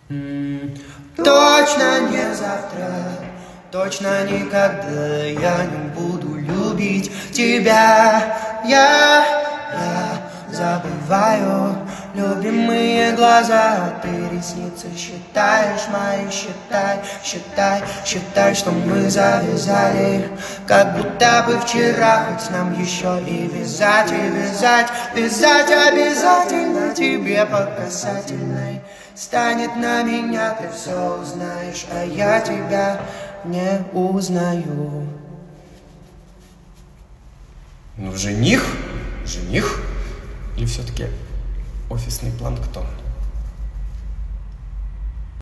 Точно не завтра, точно никогда я не буду любить тебя. Я забываю любимые глаза, ты ресницы считаешь мои, считай, что мы завязали, как будто бы вчера, хоть нам еще и вязать обязательно тебе по касательной. Станет на меня, ты все узнаешь, а я тебя не узнаю. Ну, жених? Или все-таки офисный планктон?